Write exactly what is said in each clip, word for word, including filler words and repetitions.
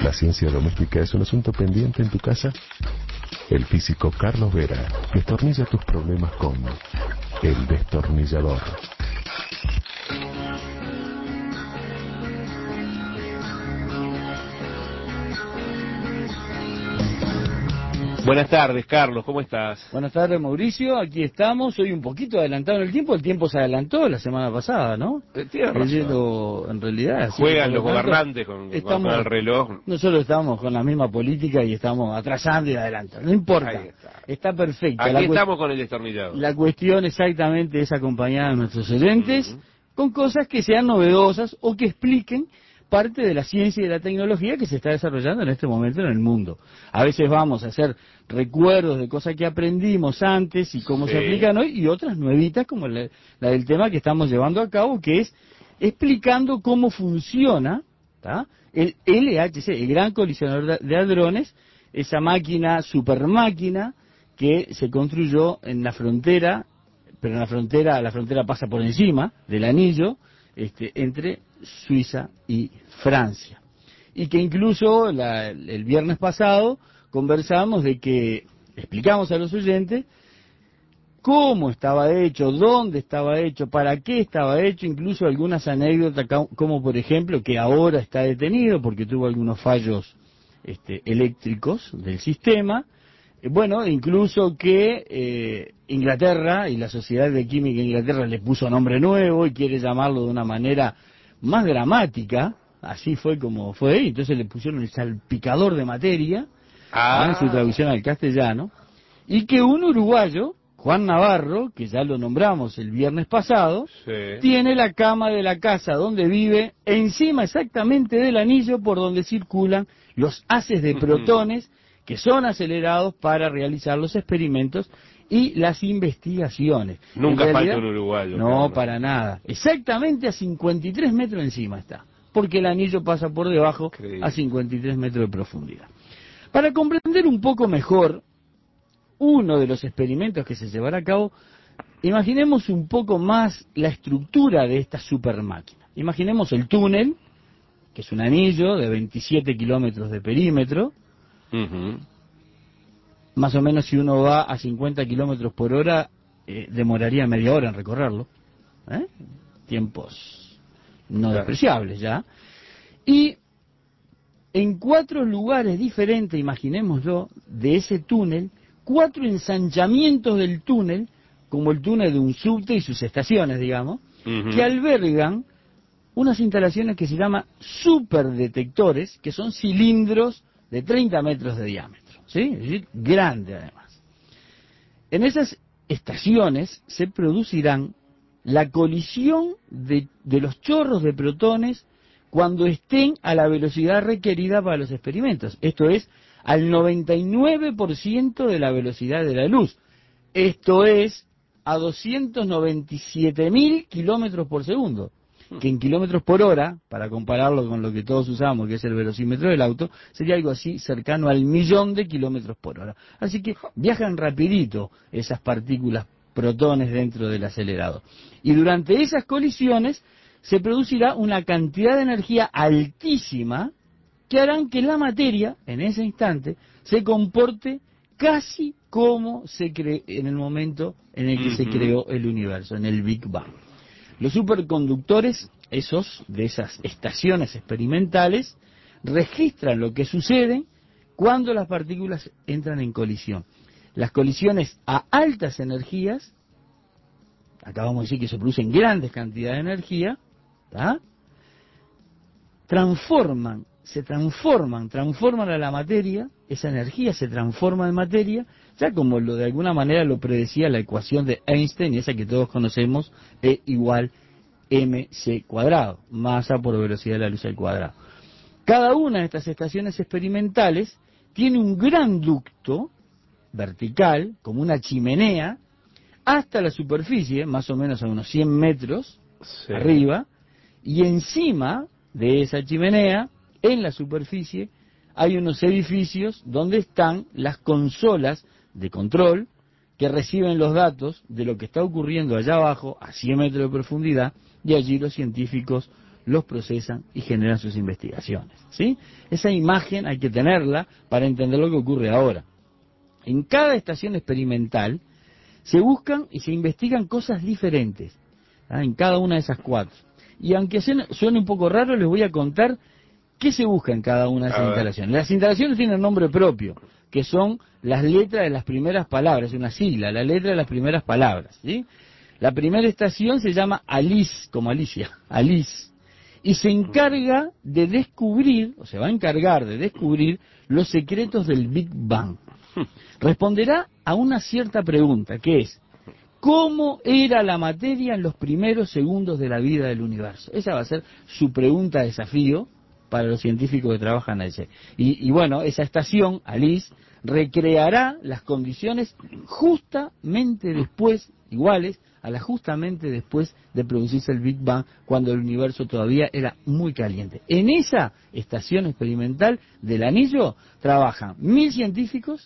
¿La ciencia doméstica es un asunto pendiente en tu casa? El físico Carlos Vera destornilla tus problemas con El Destornillador. Buenas tardes, Carlos, ¿cómo estás? Buenas tardes, Mauricio, aquí estamos, hoy un poquito adelantado en el tiempo, el tiempo se adelantó la semana pasada, ¿no? Eh, Tienes razón. Leyendo, en realidad... Juegan sí, los lo tanto, gobernantes con, estamos, con el reloj. Nosotros estamos con la misma política y estamos atrasando y adelantando, no importa, Ahí está. está perfecto. Aquí la estamos con el destornillador. La cuestión exactamente es acompañar a nuestros oyentes Uh-huh. con cosas que sean novedosas o que expliquen parte de la ciencia y de la tecnología que se está desarrollando en este momento en el mundo. A veces vamos a hacer recuerdos de cosas que aprendimos antes y cómo Sí. se aplican hoy, y otras nuevitas como la, la del tema que estamos llevando a cabo, que es explicando cómo funciona, ¿tá?, el L H C, el Gran Colisionador de, de Hadrones, esa máquina, super máquina, que se construyó en la frontera, pero en la frontera, la frontera pasa por encima del anillo, este, entre Suiza y Francia. Y que incluso la, el viernes pasado conversamos de que explicamos a los oyentes cómo estaba hecho, dónde estaba hecho, para qué estaba hecho, incluso algunas anécdotas como por ejemplo que ahora está detenido porque tuvo algunos fallos este, eléctricos del sistema. Bueno, incluso que eh, Inglaterra y la Sociedad de Química de Inglaterra le puso nombre nuevo y quiere llamarlo de una manera más dramática, así fue como fue, y entonces le pusieron el salpicador de materia, Ah. en su traducción al castellano, y que un uruguayo, Juan Navarro, que ya lo nombramos el viernes pasado, Sí. tiene la cama de la casa donde vive encima exactamente del anillo por donde circulan los haces de protones que son acelerados para realizar los experimentos y las investigaciones. Nunca En realidad, falta un uruguayo. no, Carlos. para nada. Exactamente a cincuenta y tres metros encima está, porque el anillo pasa por debajo Increíble. a cincuenta y tres metros de profundidad. Para comprender un poco mejor uno de los experimentos que se llevará a cabo, imaginemos un poco más la estructura de esta super máquina. Imaginemos el túnel, que es un anillo de veintisiete kilómetros de perímetro. Uh-huh. Más o menos si uno va a cincuenta kilómetros por hora, eh, demoraría media hora en recorrerlo. ¿Eh? Tiempos no Claro. despreciables ya. Y en cuatro lugares diferentes, imaginémoslo, de ese túnel, cuatro ensanchamientos del túnel, como el túnel de un subte y sus estaciones, digamos, Uh-huh. que albergan unas instalaciones que se llaman superdetectores, que son cilindros de treinta metros de diámetro, ¿sí? Es decir, grande además. En esas estaciones se producirán la colisión de, de los chorros de protones cuando estén a la velocidad requerida para los experimentos. Esto es, al noventa y nueve por ciento de la velocidad de la luz. Esto es, a doscientos noventa y siete mil kilómetros por segundo. Que en kilómetros por hora, para compararlo con lo que todos usamos, que es el velocímetro del auto, sería algo así cercano al millón de kilómetros por hora. Así que viajan rapidito esas partículas protones dentro del acelerador. Y durante esas colisiones se producirá una cantidad de energía altísima que harán que la materia, en ese instante, se comporte casi como se creó en el momento en el que Uh-huh. se creó el universo, en el Big Bang. Los superconductores, esos de esas estaciones experimentales, registran lo que sucede cuando las partículas entran en colisión. Las colisiones a altas energías, acabamos de decir que se producen grandes cantidades de energía, ¿tá?, transforman, se transforman, transforman a la materia, esa energía se transforma en materia, ya como lo de alguna manera lo predecía la ecuación de Einstein, esa que todos conocemos, E igual mc cuadrado, masa por velocidad de la luz al cuadrado. Cada una de estas estaciones experimentales tiene un gran ducto vertical, como una chimenea, hasta la superficie, más o menos a unos cien metros Sí. arriba, y encima de esa chimenea, en la superficie, hay unos edificios donde están las consolas de control que reciben los datos de lo que está ocurriendo allá abajo, a cien metros de profundidad, y allí los científicos los procesan y generan sus investigaciones, ¿sí? Esa imagen hay que tenerla para entender lo que ocurre ahora. En cada estación experimental se buscan y se investigan cosas diferentes, ¿ah? En cada una de esas cuatro. Y aunque suene un poco raro, les voy a contar qué se busca en cada una de esas instalaciones. Las instalaciones tienen nombre propio, que son las letras de las primeras palabras, una sigla, la letra de las primeras palabras, ¿sí? La primera estación se llama ALICE, como Alicia, ALICE, y se encarga de descubrir, o se va a encargar de descubrir, los secretos del Big Bang. Responderá a una cierta pregunta, que es, ¿cómo era la materia en los primeros segundos de la vida del universo? Esa va a ser su pregunta de desafío para los científicos que trabajan allí. Y, y bueno, esa estación, ALICE, recreará las condiciones justamente después, iguales a las justamente después de producirse el Big Bang, cuando el universo todavía era muy caliente. En esa estación experimental del anillo trabajan mil científicos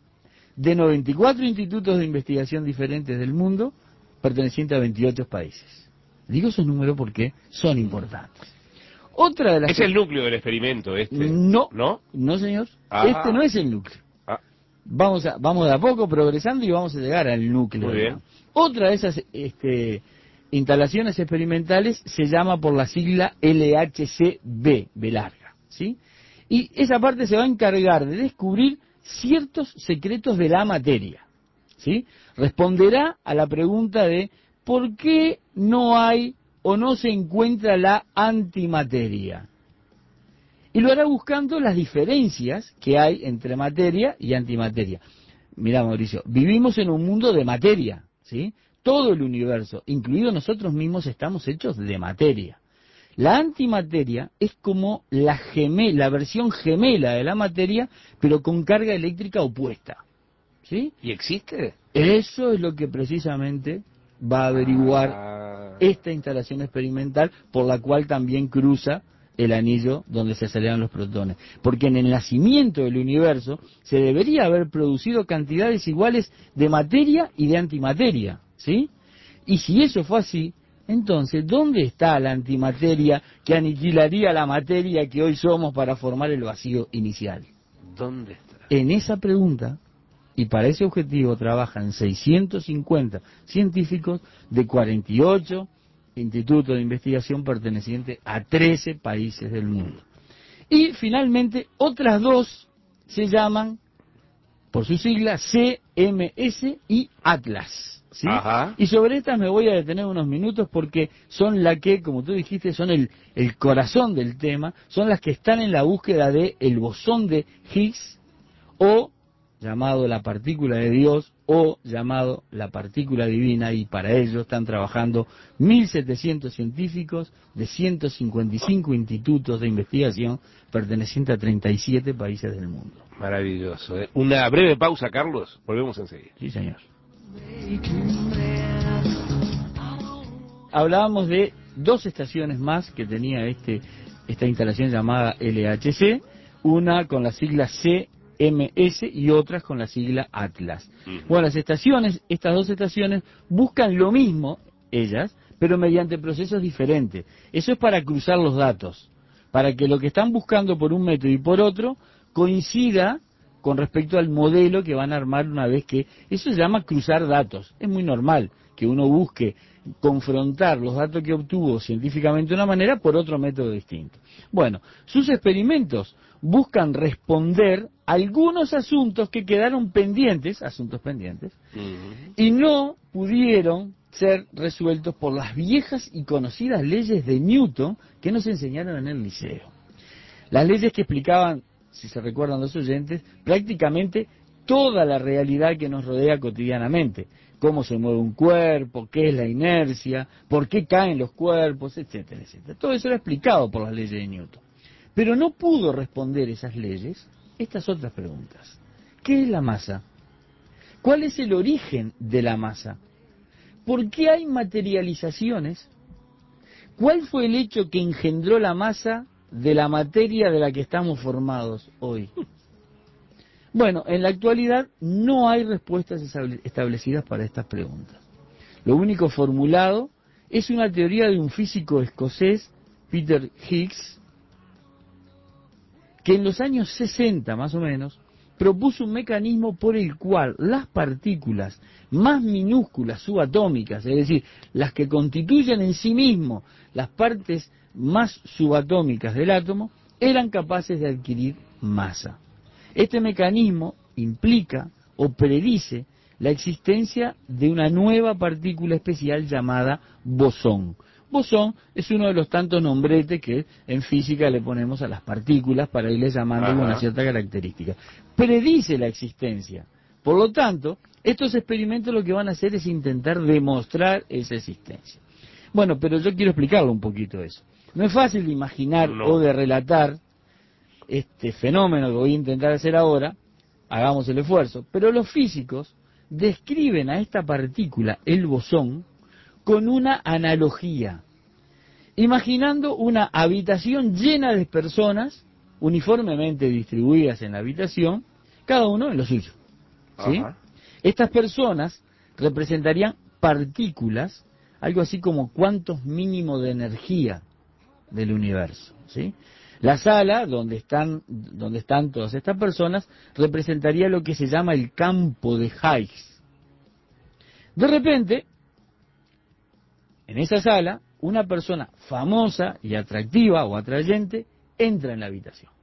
de noventa y cuatro institutos de investigación diferentes del mundo, pertenecientes a veintiocho países. Digo esos números porque son importantes. Otra de las es el núcleo del experimento este. No, no, no señor. Ah. Este no es el núcleo. Ah. Vamos a, vamos de a poco progresando y vamos a llegar al núcleo. Muy bien. Otra de esas este, instalaciones experimentales se llama por la sigla L H C B, B larga, ¿sí? Y esa parte se va a encargar de descubrir ciertos secretos de la materia, ¿sí? Responderá a la pregunta de ¿por qué no hay o no se encuentra la antimateria? Y lo hará buscando las diferencias que hay entre materia y antimateria. Mirá, Mauricio, vivimos en un mundo de materia, ¿sí? Todo el universo, incluido nosotros mismos, estamos hechos de materia. La antimateria es como la, gemela, la versión gemela de la materia, pero con carga eléctrica opuesta, ¿sí? ¿Y existe? Eso es lo que precisamente va a averiguar Ah. esta instalación experimental, por la cual también cruza el anillo donde se aceleran los protones. Porque en el nacimiento del universo se debería haber producido cantidades iguales de materia y de antimateria, ¿sí? Y si eso fue así, entonces, ¿dónde está la antimateria que aniquilaría la materia que hoy somos para formar el vacío inicial? ¿Dónde está? En esa pregunta, y para ese objetivo trabajan seiscientos cincuenta científicos de cuarenta y ocho institutos de investigación pertenecientes a trece países del mundo. Y finalmente, otras dos se llaman, por su sigla, C M S y Atlas, ¿sí? Ajá. Y sobre estas me voy a detener unos minutos porque son las que, como tú dijiste, son el, el corazón del tema, son las que están en la búsqueda de el bosón de Higgs, o llamado la partícula de Dios, o llamado la partícula divina, y para ello están trabajando mil setecientos científicos de ciento cincuenta y cinco institutos de investigación pertenecientes a treinta y siete países del mundo. Maravilloso, ¿eh? Una breve pausa, Carlos. Volvemos enseguida. Sí, señor. Hablábamos de dos estaciones más que tenía este esta instalación llamada L H C, una con la sigla C M S y otras con la sigla Atlas. Uh-huh. Bueno, las estaciones, estas dos estaciones buscan lo mismo, ellas, pero mediante procesos diferentes. Eso es para cruzar los datos, para que lo que están buscando por un método y por otro coincida con respecto al modelo que van a armar una vez que... Eso se llama cruzar datos. Es muy normal que uno busque confrontar los datos que obtuvo científicamente de una manera por otro método distinto. Bueno, sus experimentos buscan responder algunos asuntos que quedaron pendientes, asuntos pendientes, uh-huh. y no pudieron ser resueltos por las viejas y conocidas leyes de Newton que nos enseñaron en el liceo. Las leyes que explicaban, si se recuerdan los oyentes, prácticamente toda la realidad que nos rodea cotidianamente. Cómo se mueve un cuerpo, qué es la inercia, por qué caen los cuerpos, etcétera, etcétera. Todo eso era explicado por las leyes de Newton. Pero no pudo responder esas leyes estas otras preguntas. ¿Qué es la masa? ¿Cuál es el origen de la masa? ¿Por qué hay materializaciones? ¿Cuál fue el hecho que engendró la masa de la materia de la que estamos formados hoy? Bueno, en la actualidad no hay respuestas establecidas para estas preguntas. Lo único formulado es una teoría de un físico escocés, Peter Higgs, que en los años sesenta más o menos propuso un mecanismo por el cual las partículas más minúsculas subatómicas, es decir, las que constituyen en sí mismo las partes más subatómicas del átomo, eran capaces de adquirir masa. Este mecanismo implica o predice la existencia de una nueva partícula especial llamada bosón. Bosón es uno de los tantos nombretes que en física le ponemos a las partículas para irles llamando con una cierta característica. Predice la existencia. Por lo tanto, estos experimentos lo que van a hacer es intentar demostrar esa existencia. Bueno, pero yo quiero explicarlo un poquito eso. No es fácil de imaginar no. o de relatar este fenómeno que voy a intentar hacer ahora, hagamos el esfuerzo, pero los físicos describen a esta partícula, el bosón, con una analogía, imaginando una habitación llena de personas uniformemente distribuidas en la habitación, cada uno en lo suyo, ¿sí? Ajá. Estas personas representarían partículas, algo así como cuantos mínimo de energía del universo, ¿sí? La sala donde están, donde están todas estas personas representaría lo que se llama el campo de Higgs. De repente, en esa sala, una persona famosa y atractiva o atrayente entra en la habitación.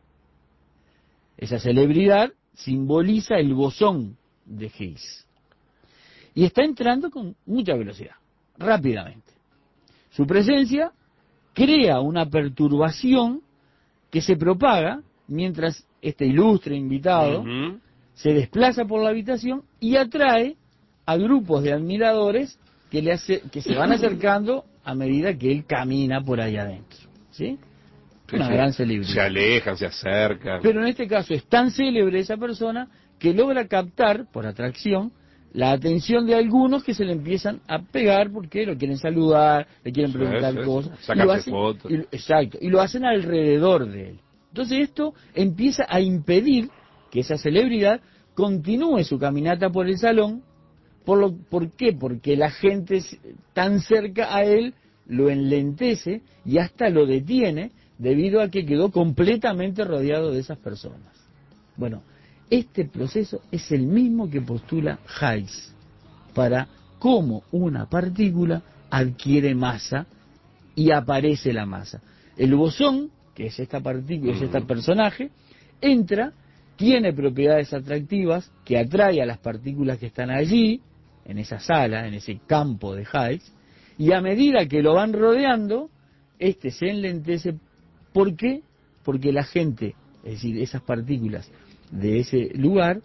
Esa celebridad simboliza el bosón de Higgs. Y está entrando con mucha velocidad, rápidamente. Su presencia crea una perturbación que se propaga mientras este ilustre invitado uh-huh. se desplaza por la habitación y atrae a grupos de admiradores que, le hace, que se van acercando a medida que él camina por ahí adentro, ¿sí? Una sí, gran celebridad. Se alejan, se acercan. Pero en este caso es tan célebre esa persona que logra captar, por atracción, la atención de algunos que se le empiezan a pegar porque lo quieren saludar, le quieren preguntar sí, sí, cosas. Sacarse y lo hacen, fotos. Y, exacto, y lo hacen alrededor de él. Entonces esto empieza a impedir que esa celebridad continúe su caminata por el salón. ¿Por, lo, ¿Por qué? Porque la gente tan cerca a él lo enlentece y hasta lo detiene debido a que quedó completamente rodeado de esas personas. Bueno, este proceso es el mismo que postula Higgs para cómo una partícula adquiere masa y aparece la masa. El bosón, que es esta partícula, es este personaje, entra, tiene propiedades atractivas que atrae a las partículas que están allí, en esa sala, en ese campo de Higgs, y a medida que lo van rodeando, este se enlentece. ¿Por qué? Porque la gente, es decir, esas partículas de ese lugar,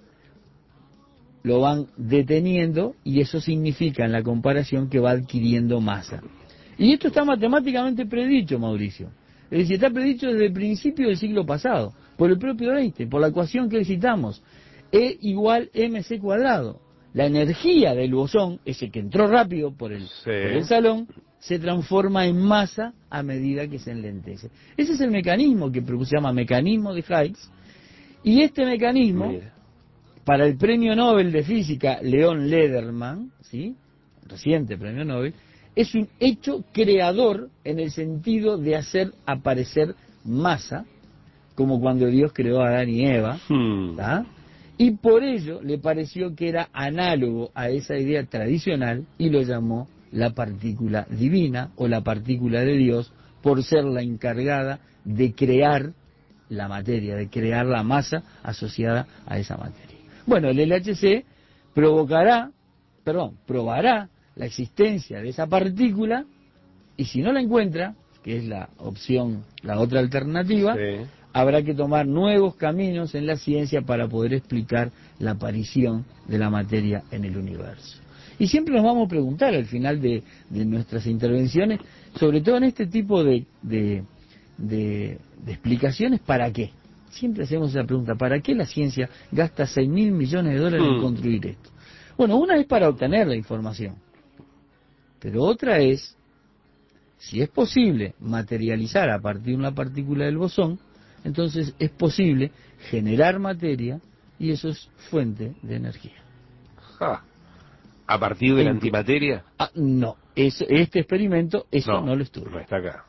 lo van deteniendo y eso significa en la comparación que va adquiriendo masa. Y esto está matemáticamente predicho, Mauricio. Es decir, está predicho desde el principio del siglo pasado, por el propio Einstein, por la ecuación que citamos, E igual mc cuadrado. La energía del bosón, ese que entró rápido por el, sí. por el salón, se transforma en masa a medida que se enlentece. Ese es el mecanismo que se llama mecanismo de Higgs, y este mecanismo, Mira. para el premio Nobel de Física Leon Lederman, ¿sí? reciente premio Nobel, es un hecho creador en el sentido de hacer aparecer masa, como cuando Dios creó a Adán y Eva, hmm. y por ello le pareció que era análogo a esa idea tradicional y lo llamó la partícula divina o la partícula de Dios, por ser la encargada de crear la materia, de crear la masa asociada a esa materia. Bueno, el L H C provocará, perdón, probará la existencia de esa partícula y si no la encuentra, que es la opción, la otra alternativa, sí. habrá que tomar nuevos caminos en la ciencia para poder explicar la aparición de la materia en el universo. Y siempre nos vamos a preguntar al final de, de nuestras intervenciones, sobre todo en este tipo de, de, de, de explicaciones, ¿para qué? Siempre hacemos esa pregunta, ¿para qué la ciencia gasta seis mil millones de dólares en construir esto? Bueno, una es para obtener la información, pero otra es, si es posible materializar a partir de una partícula del bosón, entonces es posible generar materia y eso es fuente de energía. Ja. ¿A partir de la antimateria? Ah, no, es, este experimento eso no, no lo estudia. No está acá.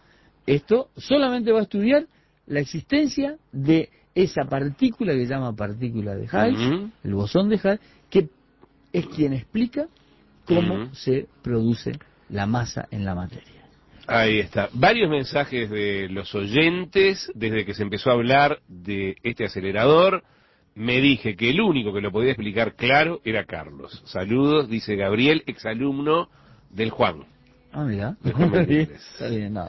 Esto solamente va a estudiar la existencia de esa partícula que se llama partícula de Higgs, uh-huh. el bosón de Higgs, que es quien explica cómo uh-huh. se produce la masa en la materia. Ahí está. Varios mensajes de los oyentes desde que se empezó a hablar de este acelerador. Me dije que el único que lo podía explicar claro era Carlos. Saludos, dice Gabriel, exalumno del Juan. Ah, mira. Está bien, no.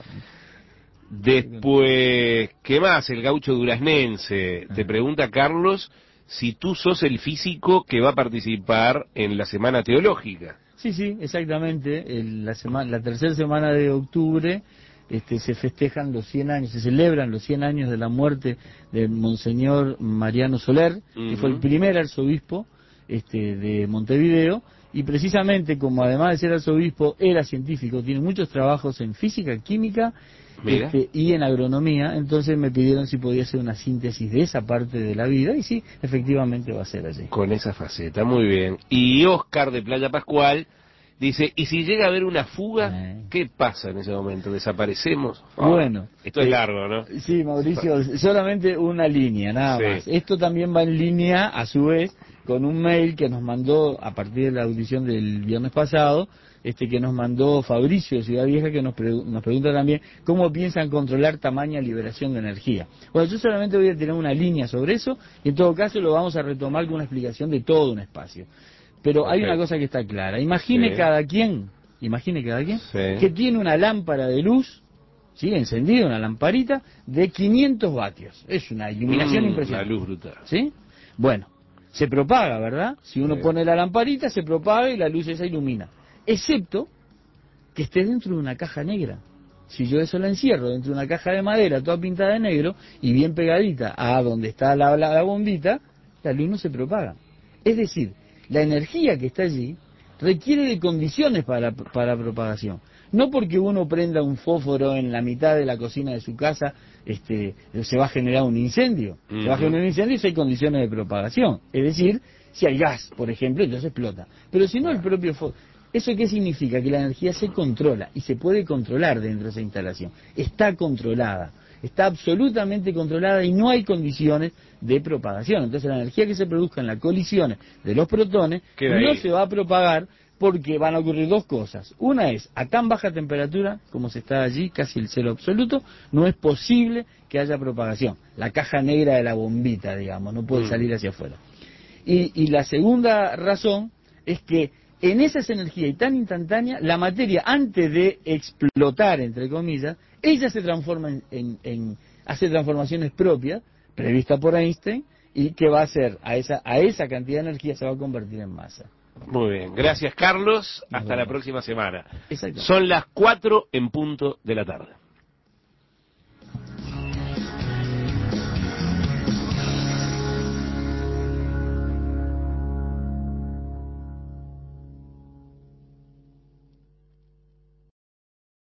Después, ¿qué más? El gaucho duraznense. Te pregunta Carlos si tú sos el físico que va a participar en la Semana Teológica. Sí, sí, exactamente. El, la semana, la tercera semana de octubre este, se festejan los cien años, se celebran los cien años de la muerte de Monseñor Mariano Soler, uh-huh. que fue el primer arzobispo este, de Montevideo, y precisamente como además de ser arzobispo era científico, tiene muchos trabajos en física, química este, y en agronomía, entonces me pidieron si podía hacer una síntesis de esa parte de la vida, y sí, efectivamente va a ser así. Con esa faceta, muy bien. Y Oscar de Playa Pascual dice, ¿y si llega a haber una fuga, eh. qué pasa en ese momento? ¿Desaparecemos? Oh, bueno. Esto es eh, largo, ¿no? Sí, Mauricio, solamente una línea, nada sí. más. Esto también va en línea, a su vez, con un mail que nos mandó, a partir de la audición del viernes pasado, este que nos mandó Fabricio de Ciudad Vieja, que nos, pre nos pregunta también cómo piensan controlar tamaña liberación de energía. Bueno, yo solamente voy a tener una línea sobre eso, y en todo caso lo vamos a retomar con una explicación de todo un espacio. Pero okay. hay una cosa que está clara. Imagine sí. cada quien, imagine cada quien, sí. que tiene una lámpara de luz, ¿sí? encendida, una lamparita, de quinientos vatios. Es una iluminación mm, impresionante. Una luz brutal. ¿Sí? Bueno, se propaga, ¿verdad? Si uno sí. pone la lamparita, se propaga y la luz esa ilumina. Excepto que esté dentro de una caja negra. Si yo eso la encierro dentro de una caja de madera, toda pintada de negro, y bien pegadita a donde está la, la, la bombita, la luz no se propaga. Es decir, la energía que está allí requiere de condiciones para, para propagación. No porque uno prenda un fósforo en la mitad de la cocina de su casa, este, se va a generar un incendio. Uh-huh. Se va a generar un incendio si hay condiciones de propagación. Es decir, si hay gas, por ejemplo, entonces explota. Pero si no, el propio fósforo... ¿Eso qué significa? Que la energía se controla, y se puede controlar dentro de esa instalación. Está controlada. Está absolutamente controlada y no hay condiciones de propagación. Entonces la energía que se produzca en las colisiones de los protones Queda no ahí. se va a propagar porque van a ocurrir dos cosas. Una es, a tan baja temperatura como se está allí, casi el cero absoluto, no es posible que haya propagación. La caja negra de la bombita, digamos, no puede mm. salir hacia afuera. Y, y la segunda razón es que en esas energías y tan instantánea, la materia, antes de explotar, entre comillas, ella se transforma en, en, en hace transformaciones propias, previstas por Einstein, y que va a hacer a esa, a esa cantidad de energía se va a convertir en masa. Muy bien, gracias Carlos, hasta la próxima semana. Son las cuatro en punto de la tarde.